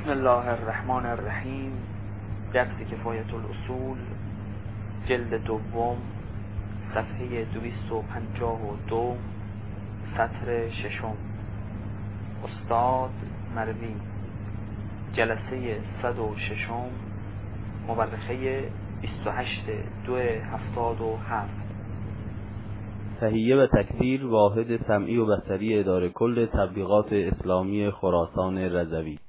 بسم الله الرحمن الرحیم. درس کفایت الاصول، جلد دوم، صفحه 252، سطر ششم. استاد مروی، جلسه 106، مورخه 28/2/77. تهیه و تکثیر واحد سمعی و بصری اداره کل تبلیغات اسلامی خراسان رضوی.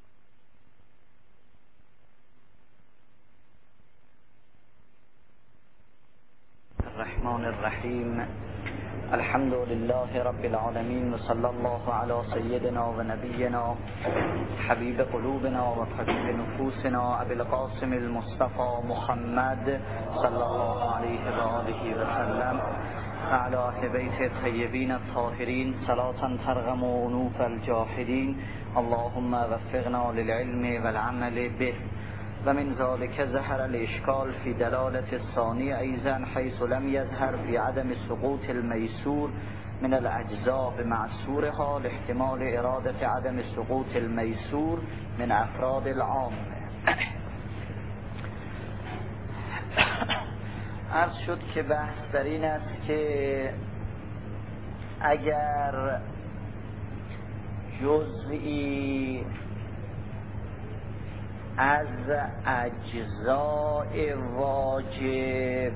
الرحمن الرحیم. الحمد لله رب العالمین و صلی الله علی سیدنا و نبینا حبیب قلوبنا و طبیب نفوسنا ابی القاسم المصطفى محمد صلی الله علیه و آله و سلم علی اهل بیت الطیبین الطاهرین صلاة ترغم انوف الجاحدین. اللهم وفقنا للعلم والعمل به. و من ذلك ظهر الاشکال فی دلالت الثانی ایضا حیث لم یظهر فی عدم سقوط الميسور من الاجزاء بمعصورها لاحتمال ارادة عدم سقوط الميسور من افراد العام. عرض شد که بحث در این است که اگر جزئی از اجزاء واجب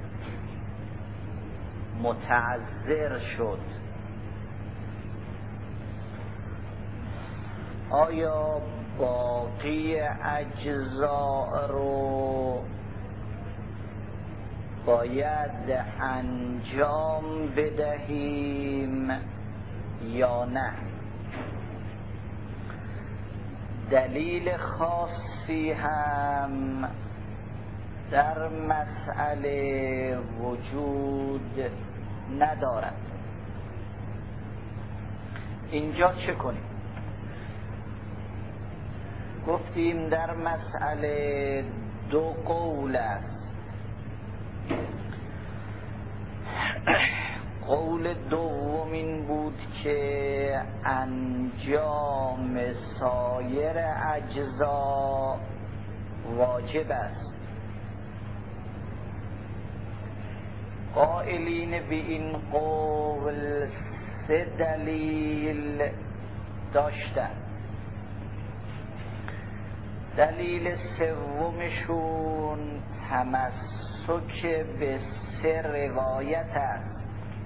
متعذر شد، آیا باقی اجزاء رو باید انجام بدهیم یا نه؟ دلیل خاصی هم در مسئله وجود ندارد. اینجا چه کنیم؟ گفتیم در مسئله دو قول است. قول دوم این بود که انجام سایر اجزا واجب است. قائلین به این قول سه دلیل داشتند. دلیل سومشون تمسک به سه روایت است.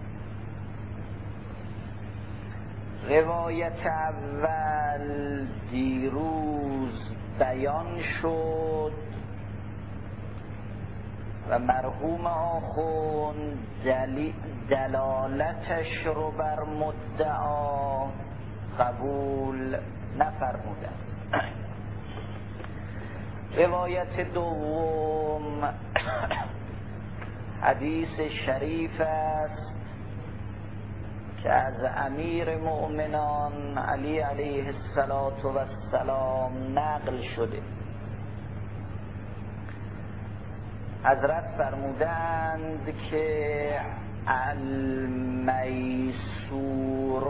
روایت اول دیروز بیان شد و مرحوم آخوند دلالتش رو بر مدعا قبول نفرمودند. روایت دوم حدیث شریف است که از امیر مؤمنان علی علیه السلام نقل شده. حضرت فرمودند که المیسور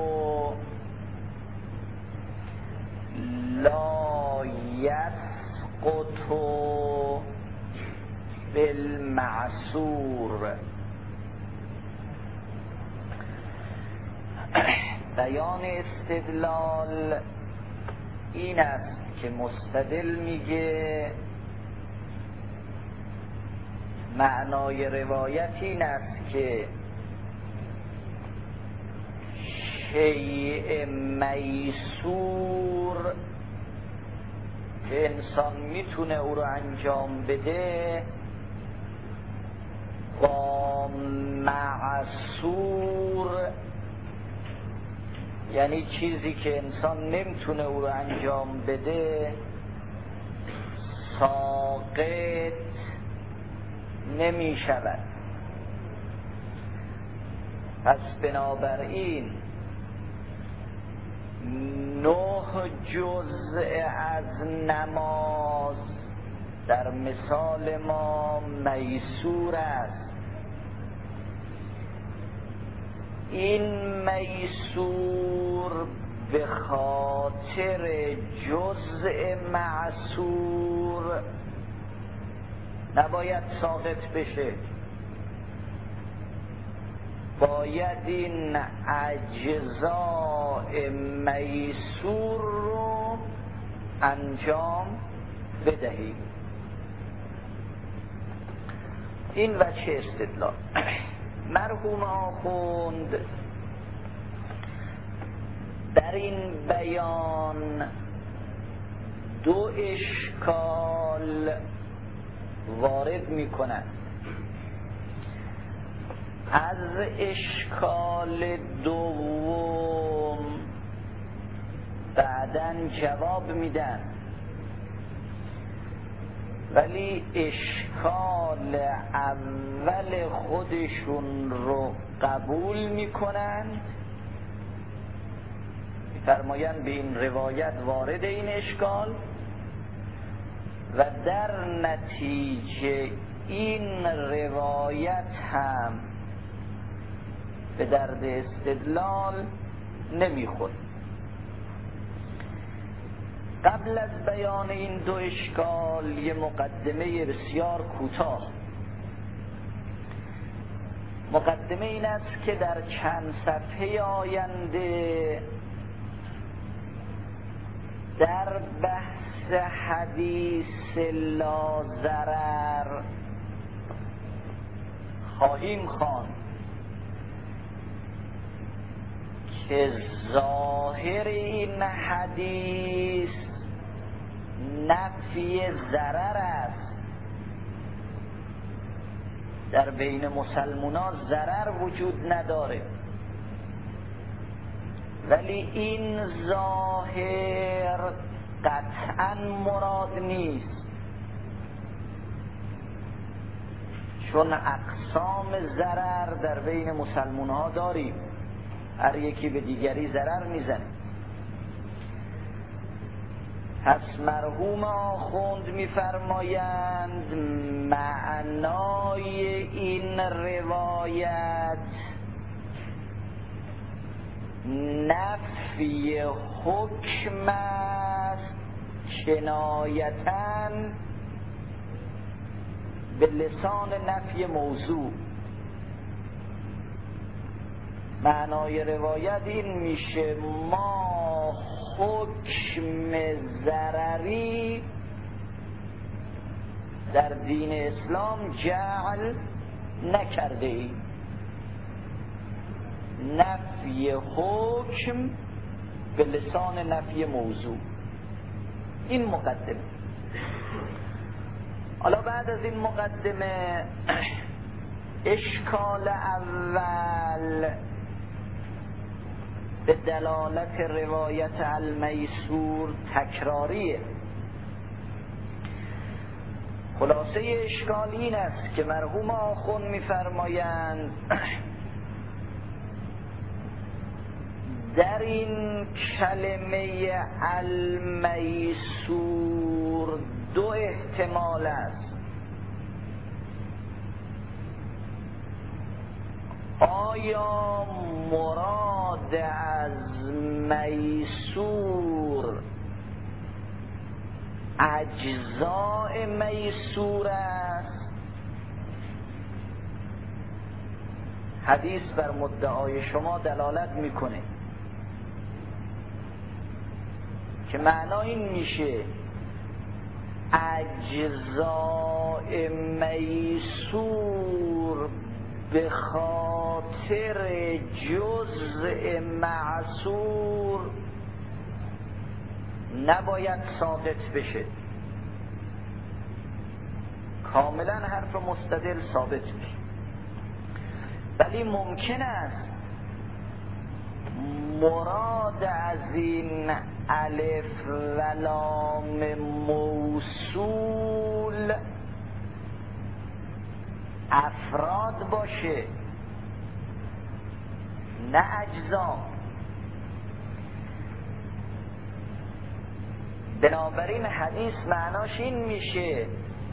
لا یسقط بالمعسور. بیان استدلال این است که مستدل میگه معنای روایت این است که شیء میسور که انسان میتونه او رو انجام بده با معسور، یعنی چیزی که انسان نمیتونه او رو انجام بده، ساقط نمی شود. پس بنابراین 9 جزء از نماز در مثال ما میسور است. این میسور به خاطر جزء معصور نباید ساقط بشه، باید این اجزاء میسور رو انجام بدهیم. این وجه استدلال. مرحوم آخوند در این بیان دو اشکال وارد می کنند. از اشکال دوم بعداً جواب میدن، ولی اشکال اول خودشون رو قبول میکنند، میفرمایند به این روایت وارد این اشکال و در نتیجه این روایت هم به درد استدلال نمیخورد. قبل از بیان این دو اشکال یه مقدمه بسیار کوتاه. مقدمه این است که در چند صفحه آینده در بحث حدیث لا ضرر خواهیم خواند که ظاهر این حدیث نفی ضرر است. در بین مسلمانان ضرر وجود نداره، ولی این ظاهر قطعاً مراد نیست، چون اقسام ضرر در بین مسلمان‌ها داریم، هر یکی به دیگری ضرر میزنه. پس مرحوم آخوند میفرمایند معنای این روایت نفی حکم است، کنایتاً به لسان نفی موضوع. معنای روایت این میشه ما حکم ضرری در دین اسلام جعل نکرده ایم، نفی حکم به لسان نفی موضوع. این مقدمه. حالا بعد از این مقدمه اشکال اول به دلالت روایت المیسور تکراریه. خلاصه اشکال این است که مرحوم آخوند میفرمایند در این کلمه المیسور دو احتمال است. آیا مراد از میسور اجزاء میسور است؟ حدیث بر مدعای شما دلالت میکنه که معنا این میشه اجزاء میسور به خاطر جزء معصور نباید ثابت بشه، کاملا حرف مستدل ثابت بشه، ولی ممکن است مراد از این الف و لام موصول افراد باشه نه اجزا. بنابراین حدیث معناش این میشه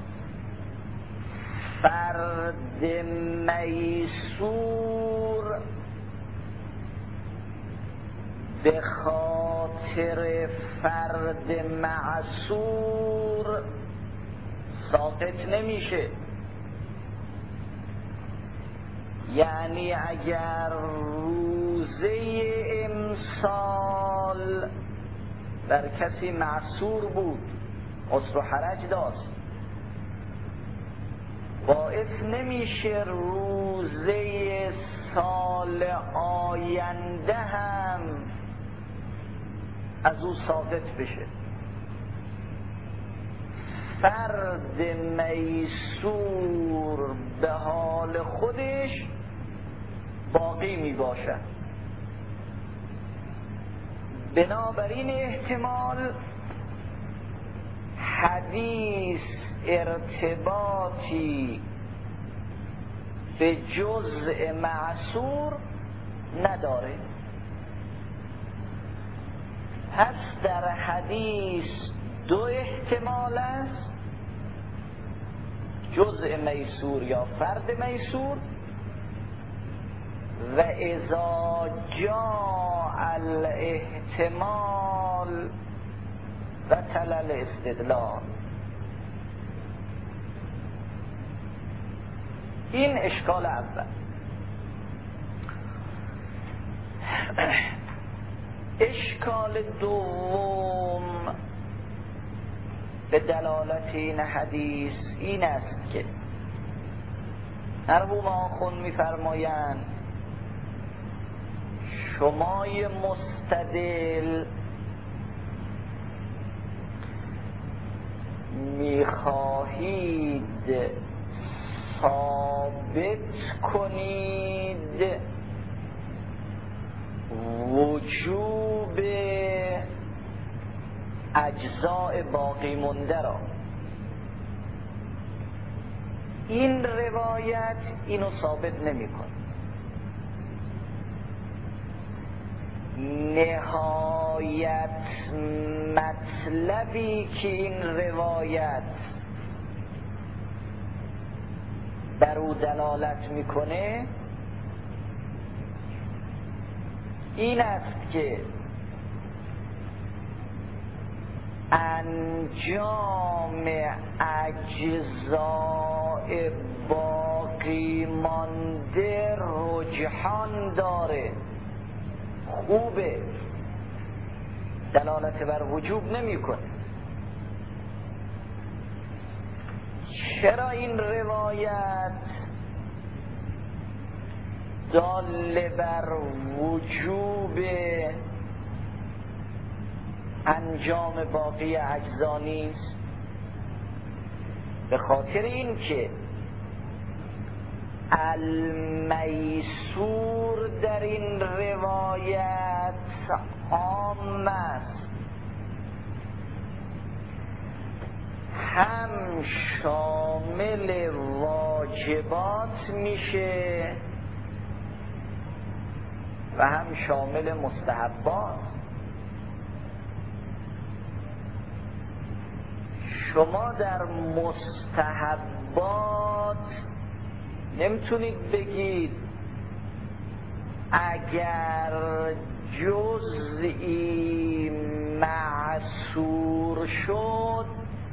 فرد میسور به خاطر فرد معصور ساقط نمیشه. یعنی اگر روزه امسال بر کسی معصور بود، عسر و حرج داشت، باعث نمیشه روزه سال آینده هم از او ساقط بشه. فرد میسور به حال خودش باقی می باشد. بنابراین احتمال حدیث ارتباطی به جزء معصور نداره. پس در حدیث دو احتمال است: جزء میسور یا فرد میسور، و اذا جاء الاحتمال بطل الاستدلال. این اشکال اول. اشکال دوم به دلالت این حدیث این است که مرحوم آخوند می‌فرمایند شمای مستدل می‌خواهید ثابت کنید وجوب اجزاء باقی مونده را. این روایت اینو ثابت نمی‌کنه. نهایت مطلبی که این روایت بر او دلالت میکنه این است که انجام اجزاء باقی مانده رجحان داره، خوبه، دلالت بر وجوب نمیکنه. چرا این روایت دال بر وجوب انجام باقی اجزا نیست؟ به خاطر این که المیسور در این روایت عام است، هم شامل واجبات میشه و هم شامل مستحبات. شما در مستحبات نمیتونید بگید اگر جزئی معصور شد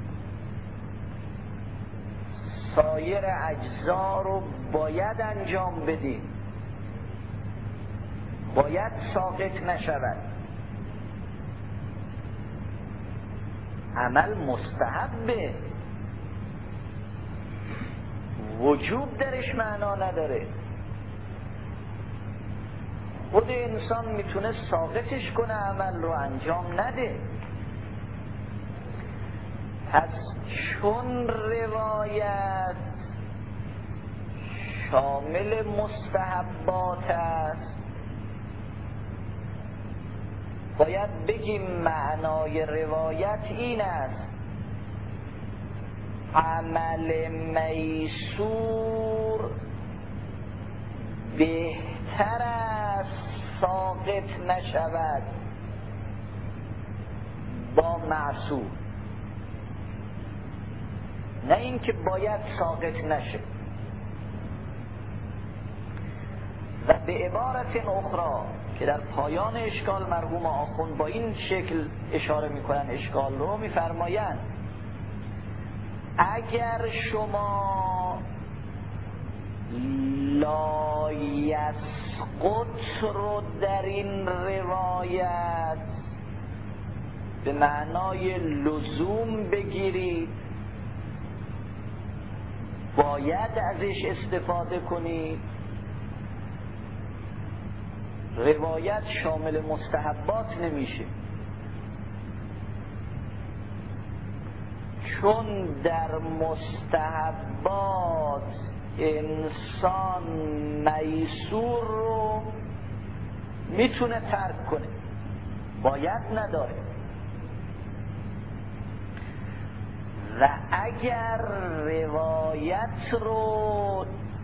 سایر اجزا رو باید انجام بدیم، باید ساقط نشود. عمل مستحبه، وجوب درش معنا نداره. خود انسان میتونه ساقطش کنه، عمل رو انجام نده. پس چون روایت شامل مستحبات است باید بگیم معنای روایت این است: عمل میسور بهتر است ساقط نشود با معصور، نه اینکه باید ساقط نشه. و به عبارت اخرى که در پایان اشکال مرحوم آخوند با این شکل اشاره میکنن اشکال رو، میفرمایند اگر شما لا یسقط رو در این روایت به معنای لزوم بگیرید، باید ازش استفاده کنید، روایت شامل مستحبات نمیشه، چون در مستحبات انسان میسور رو میتونه ترک کنه، باید نداره. و اگر روایت رو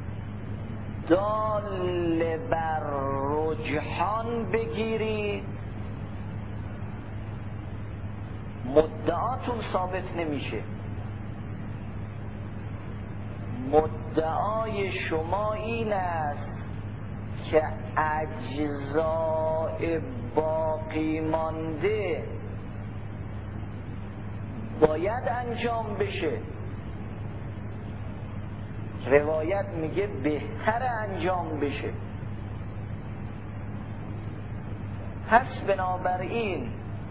دال بر رجحان بگیرید، مدعاتون ثابت نمیشه. مدعای شما این است که اجزاء باقی مانده باید انجام بشه، روایت میگه بهتر انجام بشه. پس بنابراین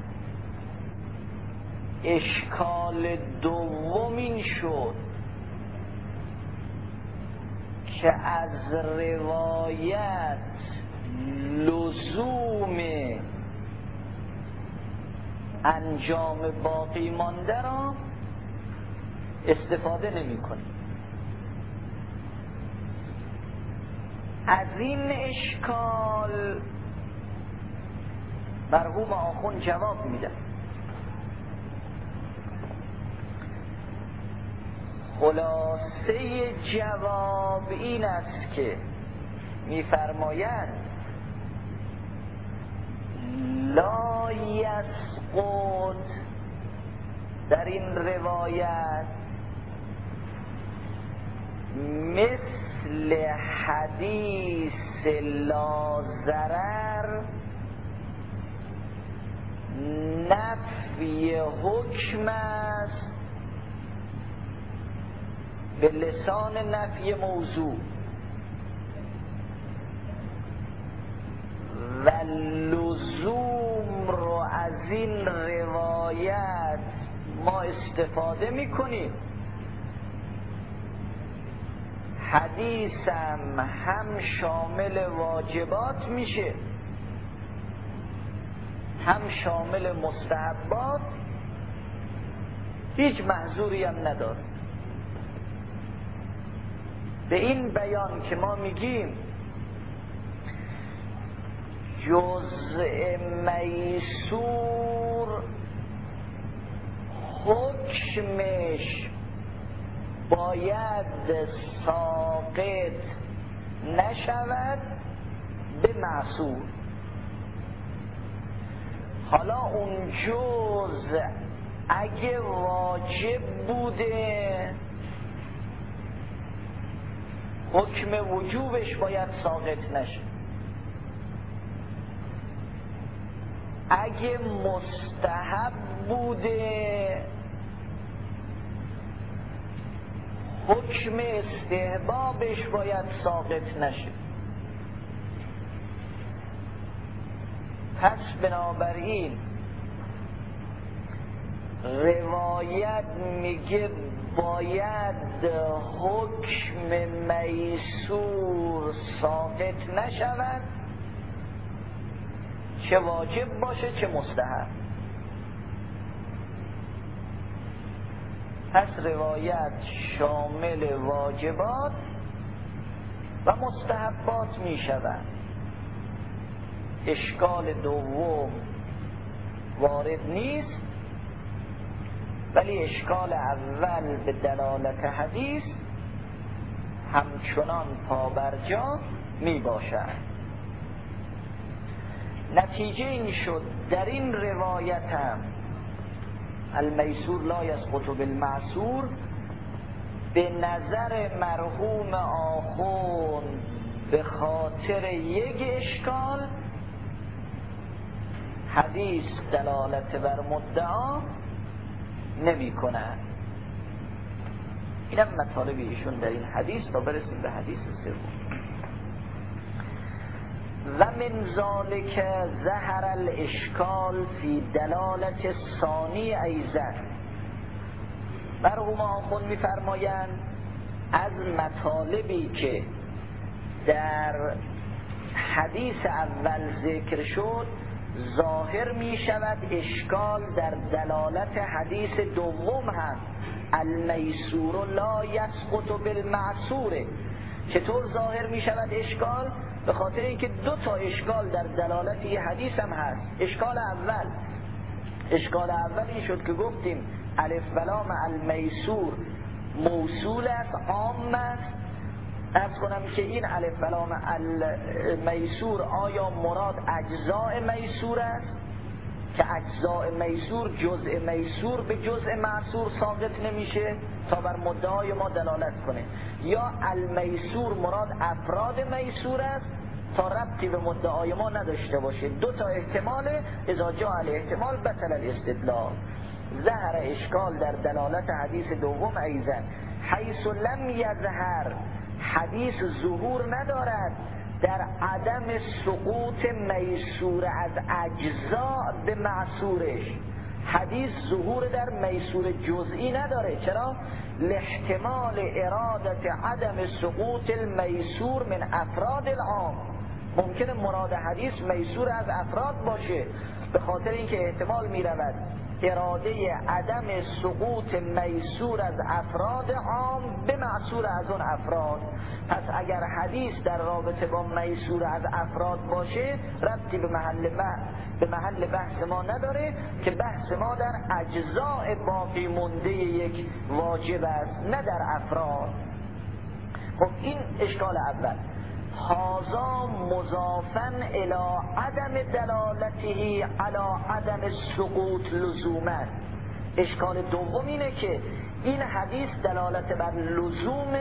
اشکال دوم این شد که از روایت لزوم انجام باقی مانده را استفاده نمی کنیم. از این اشکال مرحوم آخوند جواب میده. خلاصه جواب این است که میفرمایند لا یسقط در این روایت مثل حدیث لا ضرر نفی حکم است به لسان نفی موضوع و لزوم رو از این روایت ما استفاده میکنیم. حدیثم هم شامل واجبات میشه هم شامل مستحبات، هیچ محظوری هم نداره. به این بیان که ما میگیم جزء میسور حکمش باید ساقط نشود به معصور. حالا اون جزء اگه واجب بوده حکم وجوبش باید ساقط نشه، اگه مستحب بوده حکم استحبابش باید ساقط نشه. پس بنابراین روایت میگه باید حکم میسور ساقط نشود، چه واجب باشه چه مستحب. پس روایت شامل واجبات و مستحبات می شود. اشکال دوم وارد نیست، ولی اشکال اول به دلالت حدیث همچنان پابرجا می باشد. نتیجه این شد در این روایت هم المیسور لا یسقط بالمعسور به نظر مرحوم آخوند به خاطر یک اشکال حدیث دلالت بر مدعا نمی کند. اینم مطالب ایشون در این حدیث تا برسیم به حدیث سوم. و من ذالک ظهر الاشکال فی دلالت ثانی ایضا. مرحوم آخوند می‌فرمایند از مطالبی که در حدیث اول ذکر شد ظاهر می شود اشکال در دلالت حدیث دوم هم المیسور لا یسقط بالمعسور. چطور ظاهر می شود اشکال؟ به خاطر اینکه دو تا اشکال در دلالت یه حدیث هم هست. اشکال اول این شد که گفتیم الف و لام المیسور موصول است، عام است. عرض کنم که این الف و لام المیسور آیا مراد اجزاء میسور است که اجزاء میسور جزء میسور به جزء معسور ساقط نمیشه تا بر مدعای ما دلالت کنه، یا المیسور مراد افراد میسور است تا ربطی به مدعای ما نداشته باشه. دو تا احتمال، اذا جاء الاحتمال بطل الاستدلال. ظهر اشکال در دلالت حدیث دوم ایضا حیث لم یظهر، حدیث ظهور ندارد در عدم سقوط میسور از اجزاء به معسورش. حدیث ظهور در میسور جزئی نداره. چرا؟ لاحتمال ارادت عدم سقوط المیسور من افراد العام. ممکنه مراد حدیث میسور از افراد باشه، به خاطر اینکه احتمال میرود اراده عدم سقوط میسور از افراد عام به معسور از اون افراد. پس اگر حدیث در رابطه با میسور از افراد باشه ربطی به محل بحث ما نداره که بحث ما در اجزاء باقی مونده یک واجب است نه در افراد. خب این اشکال اول. هذا مضافا الى عدم دلالته على عدم سقوط لزوما. اشکال دوم اینه که این حدیث دلالت بر لزوم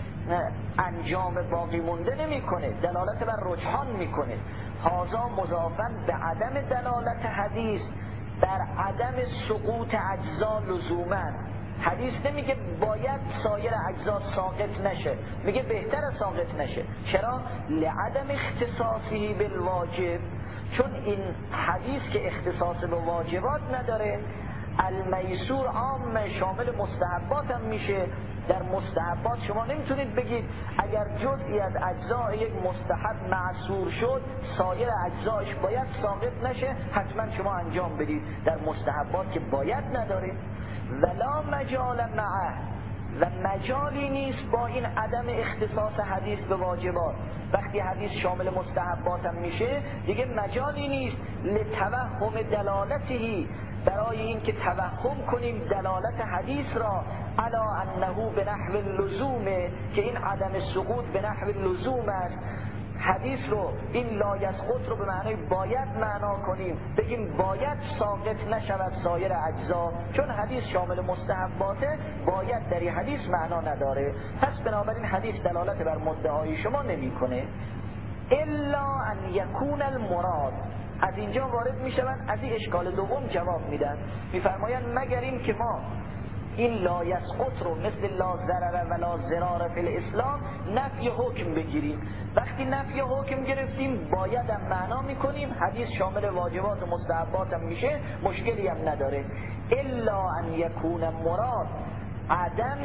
انجام باقی مونده نمیکنه، دلالت بر رجحان میکنه. هذا مضافا به عدم دلالت حدیث بر عدم سقوط اجزا لزوما. حدیث نمیگه باید سایر اجزا ساقط نشه، میگه بهتر ساقط نشه. چرا؟ لعدم اختصاصی بالواجب، چون این حدیث که اختصاص به واجبات نداره. المیسور عام شامل مستحبات هم میشه. در مستحبات شما نمیتونید بگید اگر جزئی از اجزای یک مستحب معصور شد سایر اجزایش باید ساقط نشه، حتما شما انجام بدید. در مستحبات که باید نداره. ولا مجال معه، و مجالی نیست با این عدم اختصاص حدیث به واجبات. وقتی حدیث شامل مستحبات هم میشه دیگه مجالی نیست لتوهم دلالتهی، برای این که توهم کنیم دلالت حدیث را علا انه به نحو اللزومه، که این عدم سقوط به نحو اللزوم است. حدیث رو این لا یسقط رو به معنی باید معنا کنیم، بگیم باید ساقط نشود سایر اجزا، چون حدیث شامل مستحباته باید در این حدیث معنا نداره. پس بنابراین حدیث دلالت بر مدعای شما نمیکنه. الا ان یکون المراد، از اینجا وارد میشوند، از این اشکال دوم جواب میدن، میفرمایند مگر این که ما این لا یسقط رو مثل لا ضرر و لا ضرار فی الاسلام نفی حکم بگیریم. وقتی نفی حکم گرفتیم باید هم معنا میکنیم، حدیث شامل واجبات و مستحبات هم میشه، مشکلی هم نداره. الا ان یکون مراد عدم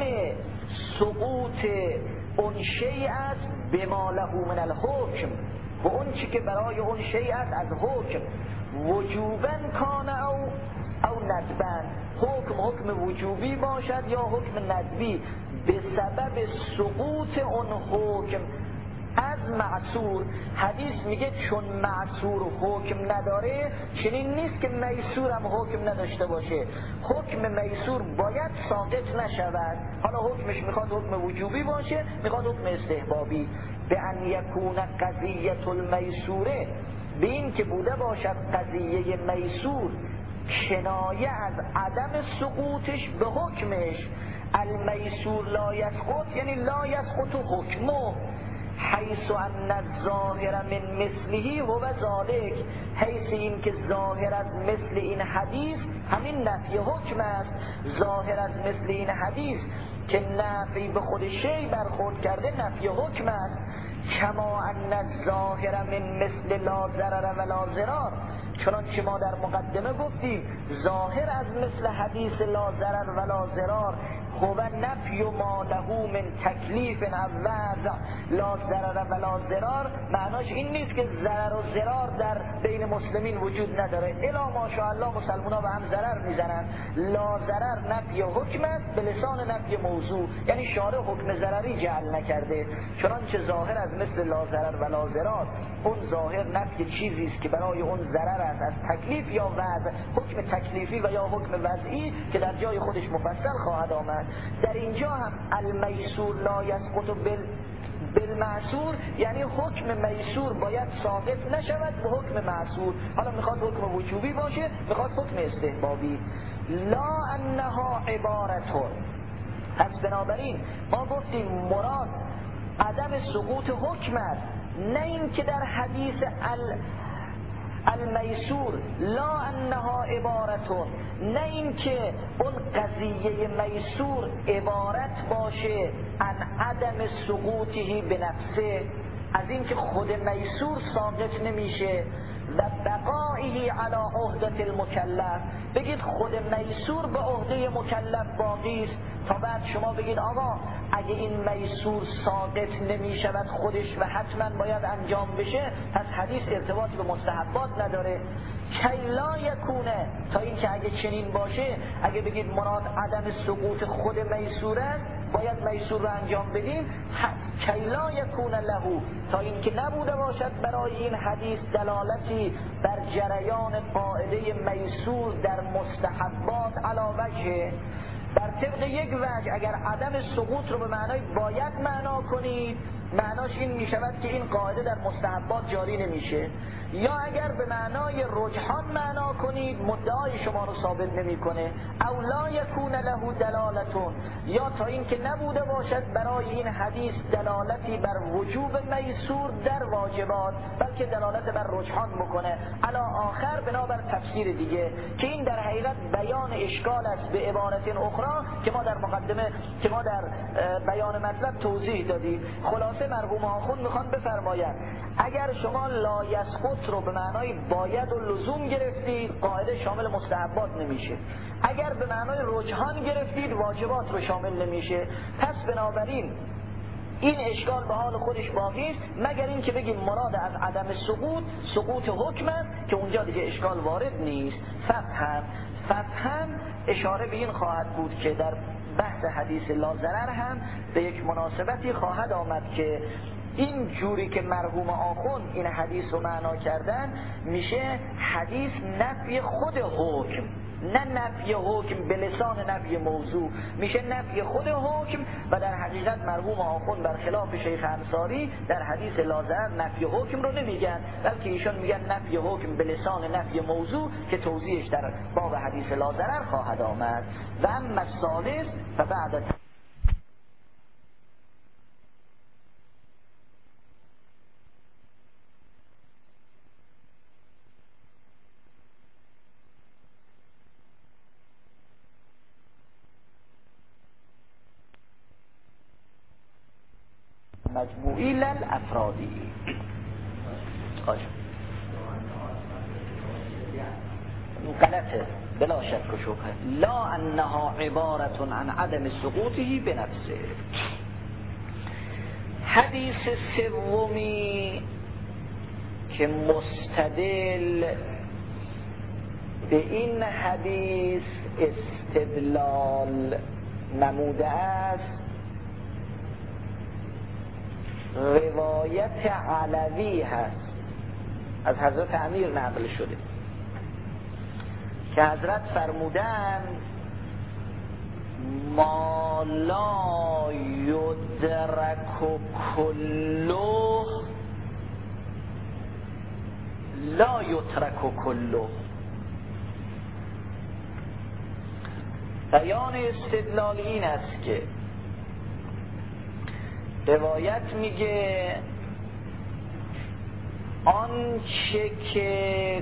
سقوط اون شیء است بما له من الحکم، و اون چی که برای اون شیء است از حکم، وجوبا کان او ندبن، حکم وجوبی باشد یا حکم ندبی، به سبب سقوط اون حکم از معصور. حدیث میگه چون معصور حکم نداره چنین نیست که میسور هم حکم نداشته باشه. حکم میسور باید ساقط نشود، حالا حکمش میخواد حکم وجوبی باشه میخواد حکم استحبابی. به ان یکون قضیه المیسوره، به این که بوده باشد قضیه میسور کنایه از عدم سقوطش به حکمش. المیسور لا یسقط یعنی لا یسقط حکمه، حیث ان الظاهر من مثله هو ذلک، حیث این که ظاهر از مثل این حدیث همین نفی حکم است. ظاهر از مثل این حدیث که نفی به خود شی برخورد کرده نفی حکم است. کما ان الظاهر من مثل لا ضرر ولا ضرار، چنانچه ما در مقدمه گفتیم ظاهر از مثل حدیث لا ضرر ولا ضرار هو نفی ما له من تکلیف او وضع لا ضرر ولا ضرار، معناش این نیست که ضرر و ضرار در بین مسلمین وجود نداره. الا ماشاءالله مسلمونا به هم ضرر میزنن. لا ضرر نفی حکم است به لسان نفی موضوع، یعنی شارع حکم ضرری جعل نکرده. چنانچه ظاهر از مثل لا ضرر ولا ضرار، اون ظاهر نفی چیزی است که برای اون ضرر است از تکلیف یا وضع، حکم تکلیفی و یا حکم وضعی که در جای خودش مفصل خواهد آمد. در اینجا هم المیسور لا یسقط بالمعسور، یعنی حکم میسور باید ساقط نشود به حکم معسور. حالا میخواد حکم وجوبی باشه، میخواد حکم استحبابی. لا انها عبارتون، پس بنابراین ما گفتیم مراد عدم سقوط حکم است، نه این که در حدیث المیسور لا انها عبارتون، نه این که اون قضیه میسور عبارت باشه عن عدم سقوطه به نفسه، از این که خود میسور ساقط نمیشه و بقائه علی عهده المکلف، بگید خود میسور به عهده مکلف باقی است تا بعد شما بگید آقا اگه این میسور ساقط نمی شود خودش و حتما باید انجام بشه، پس حدیث ارتباطی به مستحبات نداره. کلا یکونه، تا این که اگه چنین باشه، اگه بگید مراد عدم سقوط خود میسور است باید میسور رو انجام بدیم، کلا یکونه لهو، تا این که نبوده باشد برای این حدیث دلالتی بر جریان قاعده میسور در مستحبات علی وجه. بر طبق یک وجه اگر عدم سقوط رو به معنای باید معنا کنید، معناش این می شود که این قاعده در مستحبات جاری نمیشه، یا اگر به معنای رجحان معنا کنید مدعای شما رو ثابت نمیکنه. او لا یکون له دلالتون، یا تا این که نبوده باشد برای این حدیث دلالتی بر وجوب میسور در واجبات، بلکه دلالت بر رجحان بکنه علی آخر بنابر تفسیر دیگه، که این در حقیقت بیان اشکال است به عبارت اخرى که ما در مقدمه که ما در بیان مطلب توضیح دادیم. خلاصه مرحوم آخوند میخوان بفرمایند اگر شما لا یسقط رو به معنای باید و لزوم گرفتید قاعده شامل مستحبات نمیشه، اگر به معنای رجحان گرفتید واجبات رو شامل نمیشه. پس بنابراین این اشکال به حال خودش باقی است، مگر این که بگیم مراد از عدم سقوط حکم است که اونجا دیگه اشکال وارد نیست. فهم اشاره به این خواهد بود که در بحث حدیث لا ضرر هم به یک مناسبتی خواهد آمد که این جوری که مرحوم آخوند این حدیث رو معنا کردن میشه حدیث نفی خود حکم، نه نفی حکم به لسان نفی موضوع، میشه نفی خود حکم. و در حقیقت مرحوم آخوند برخلاف شیخ انصاری در حدیث لا ضرر نفی حکم رو نمیگن، بلکه ایشون میگن نفی حکم به لسان نفی موضوع که توضیحش در باب حدیث لا ضرر خواهد آمد. و اما الثالث فبعد مجموعی للافرادی. غلطه بلا شک و شبهه. لا انها عبارت عن عدم سقوطه بنفسه. حدیث سومی که مستدل به این حدیث استدلال نموده است روایت علوی هست، از حضرت امیر نقل شده که حضرت فرمودند ما لا یدرک کله لا یترک کله. بیان استدلال این است که روایت میگه آنچه که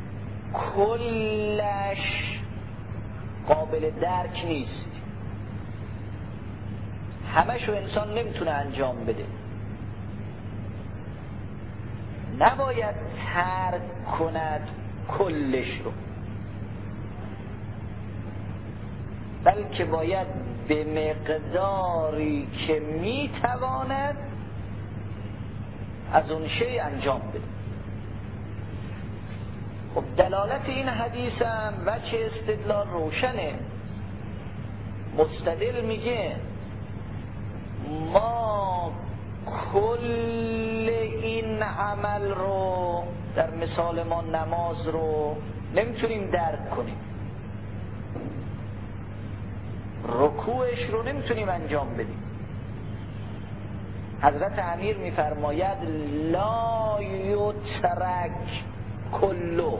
کلش قابل درک نیست، همشو انسان نمیتونه انجام بده، نباید ترک کند کلش رو، بلکه باید به مقداری که میتواند از اون شی انجام بده. خب دلالت این حدیث هم وجه استدلال روشنه. مستدل میگه ما کل این عمل رو، در مثال ما نماز رو نمیتونیم درک کنیم، رکوعش رو نمیتونیم انجام بدیم. حضرت امیر میفرماید لا یترک کلو،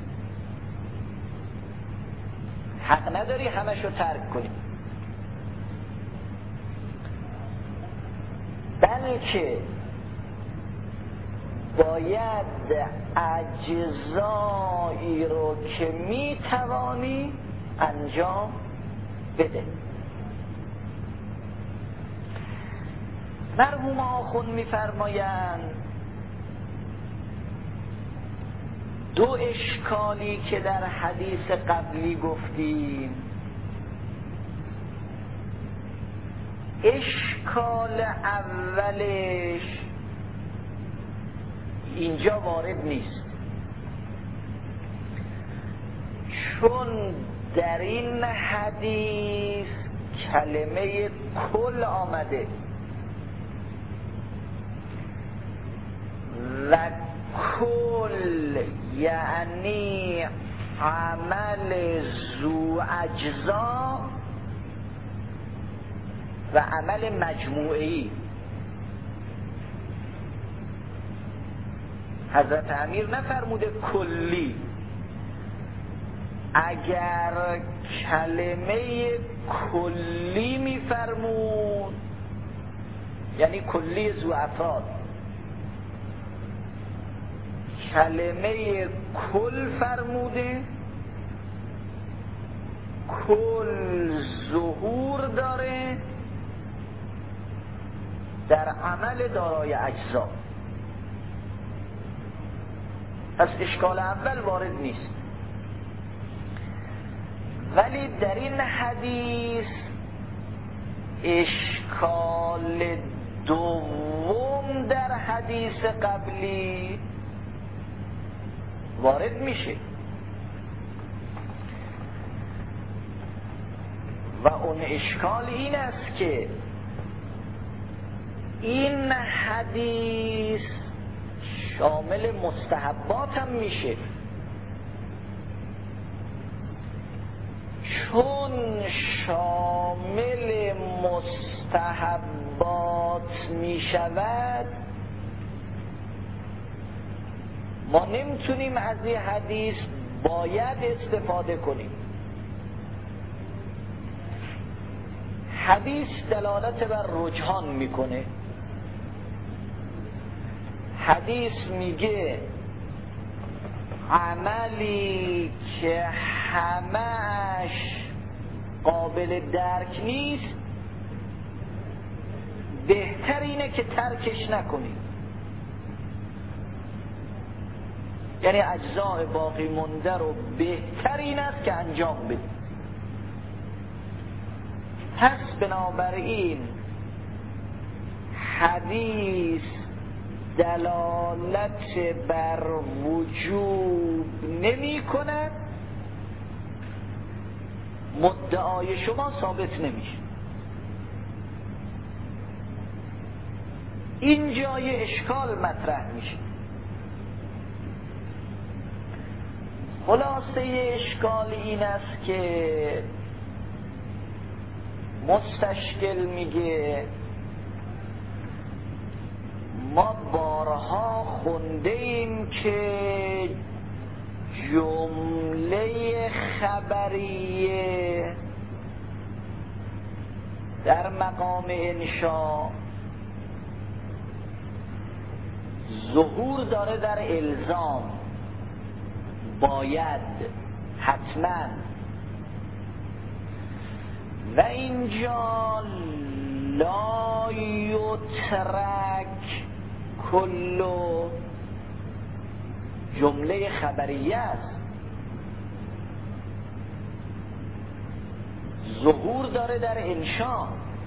حق نداری همش رو ترک کنیم، بلکه باید اجزایی رو که میتوانی انجام بده. مرحوم آخوند میفرمایند دو اشکالی که در حدیث قبلی گفتیم، اشکال اولش اینجا وارد نیست، چون در این حدیث کلمه کل آمده و کل یعنی عمل ذو اجزا و عمل مجموعی. حضرت امیر نفرموده کلی، اگر کلمه کلی میفرمود یعنی کلی ذو افراد، کلمه کل فرموده کل ظهور داره در عمل دارای اجزا، پس اشکال اول وارد نیست. ولی در این حدیث اشکال دوم در حدیث قبلی وارد میشه و اون اشکال این است که این حدیث شامل مستحبات هم میشه، چون شامل مستحبات میشود ما نمیتونیم از این حدیث باید استفاده کنیم. حدیث دلالت بر رجحان میکنه، حدیث میگه عملی که همش قابل درک نیست بهتر اینه که ترکش نکنیم، یعنی اجزاء باقی مونده رو بهتر این است که انجام بدیم. پس بنابراین حدیث دلالت بر وجوب نمی کند، مدعای شما ثابت نمیشه. این جای اشکال مطرح میشه. خلاصه اشکال این است که مستشکل میگه ما بارها خونده ایم که جمله خبریه در مقام انشاء ظهور داره در الزام، باید، حتما. و اینجا لا یترک کلو جمله خبریه است، ظهور داره در انشاء.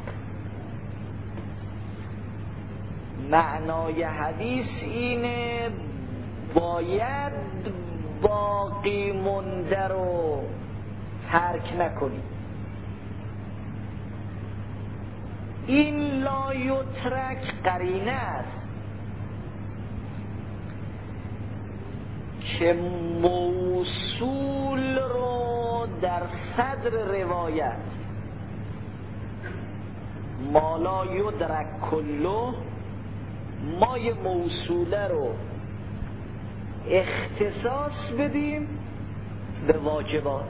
معنای حدیث اینه باید باقی مونده رو ترک نکنی. این لا یترک قرینه است که موصول رو در صدر روایت ما لا یدرک کلو، مای موصوله رو اختصاص بدیم به واجبات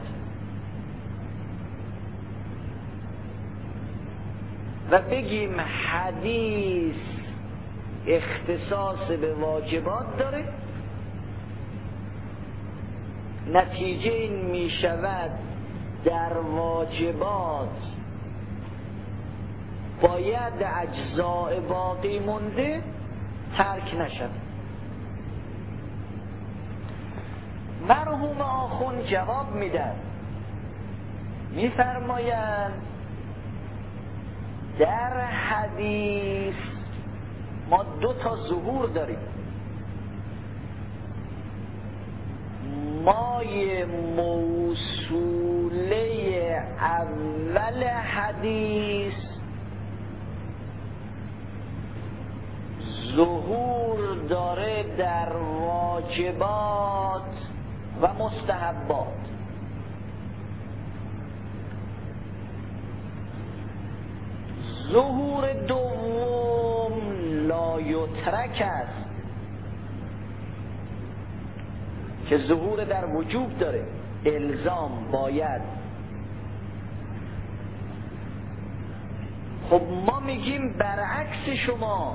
و بگیم حدیث اختصاص به واجبات داره، نتیجه این می شود در واجبات باید اجزاء باقی مونده ترک نشد. مرحوم آخوند جواب میدن، میفرمایند در حدیث ما 2 تا ظهور داریم. مای موصوله اول حدیث ظهور داره در واجبات و مستحبات. ظهور دوم لا یترک است که ظهور در وجوب داره، الزام، باید. خب ما میگیم برعکس شما،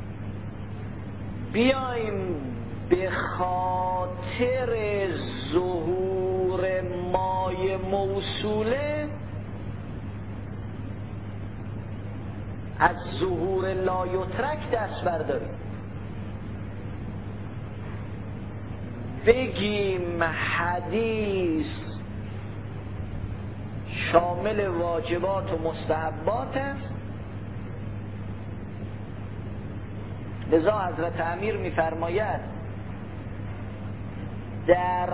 بیایم به خاطر ظهور مای موصوله از ظهور لا یترک دست برداریم، بگیم حدیث شامل واجبات و مستحبات است. لذا حضرت امیر می‌فرماید در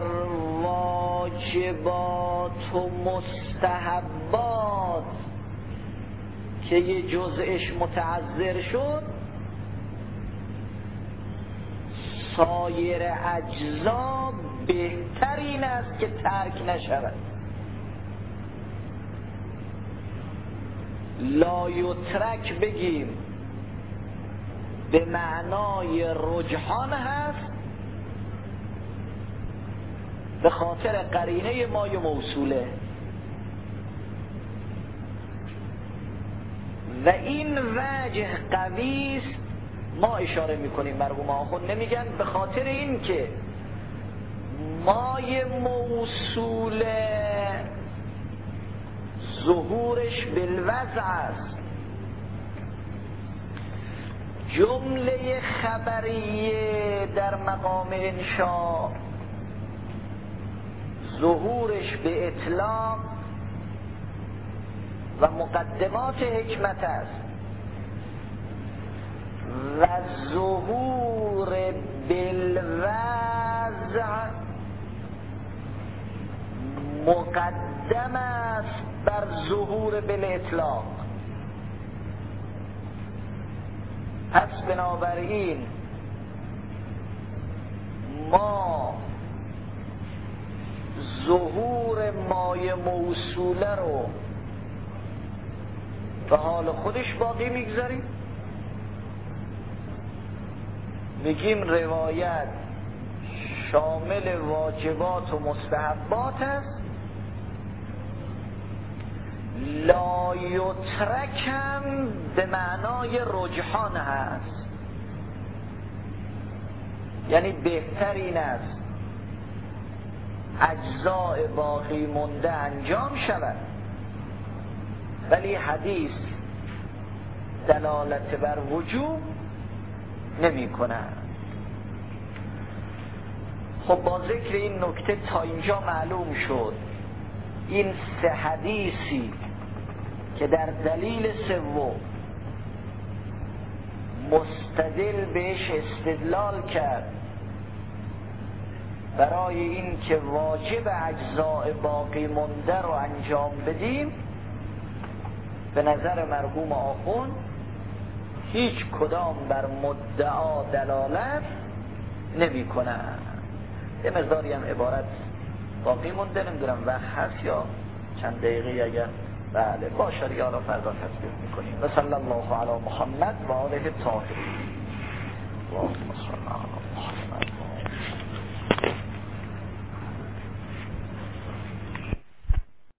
واجبات و مستحبات که یه جزءش متعذر شد، سایر اجزا بهترین است که ترک نشود. لا یترک بگیم به معنای رجحان هست به خاطر قرینه مای موصوله و این وجه قوی است. ما اشاره میکنیم، مرحوم آخوند نمیگن به خاطر این که مای موصوله ظهورش بالوضع است، جمله خبریه در مقام انشاء ظهورش به اطلاق و مقدمات حکمت است و ظهور بالوضع مقدم است بر ظهور بالاطلاق. پس بنابراین ما ظهور مای موصوله رو به حال خودش باقی میگذاریم، میگیم روایت شامل واجبات و مستحبات است، لا یترک هم به معنای رجحان هست. یعنی بهتر این است اجزاء باقی مونده انجام شود، ولی حدیث دلالت بر وجوب نمی کند. خب با ذکر این نکته تا اینجا معلوم شد این سه حدیثی که در دلیل سوم مستدل بهش استدلال کرد برای این که واجب اجزاء باقی مونده رو انجام بدیم، به نظر مرحوم آخوند هیچ کدام بر مدعا دلالت نمی کنند. یه مقداری هم عبارت باقی مونده، نمیدونم وقت هست یا چند دقیقه، اگر بله باشه دیگه حالا فردا تصدیق میکنیم. و صلی الله علی محمد و آله الطاهرین. اللهم صل علی